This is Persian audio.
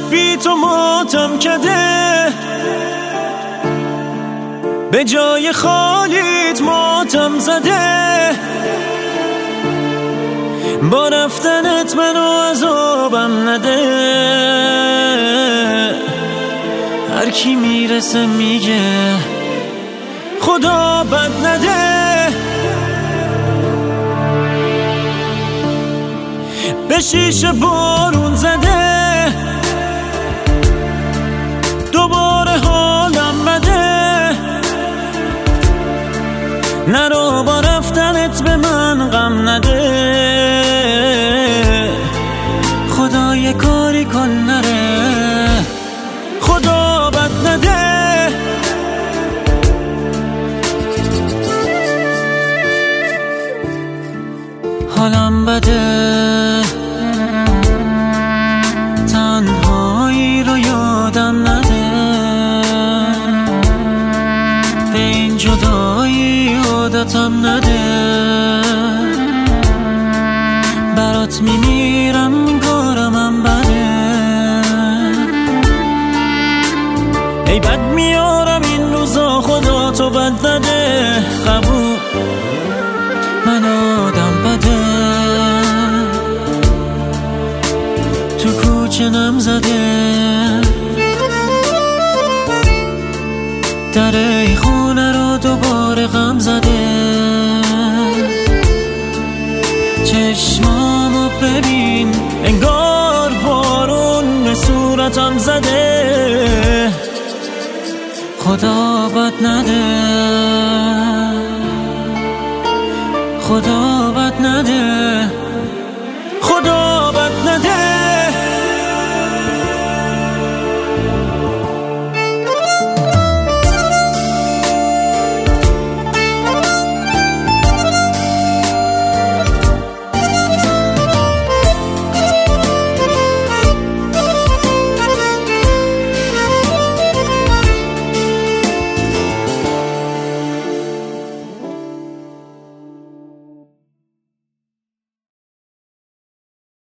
بی تو ماتم کده، به جای خالیت ماتم زده. با رفتنت منو عذابم نده. هر کی میرسه میگه خدا بد نده. به شیشه بارون زده، دوباره حالم بده. نرو با رفتنت به من غم نده. خدا یه کاری کن نره، خدا بد نده. حالم بده، تنهایی رو یادم نده. به این جدایی عادتم نده. برات میمیرم این کارمم بده. ای بد میارم این روزا، خدا تو بد نده. قبول من آدم بده، تو کوچه نم زده. در ای خونه رو دوباره غم زده. چشمامو ببین انگار بارون به صورتم زده. خدا بد نده، خدا بد نده، خدا بد نده.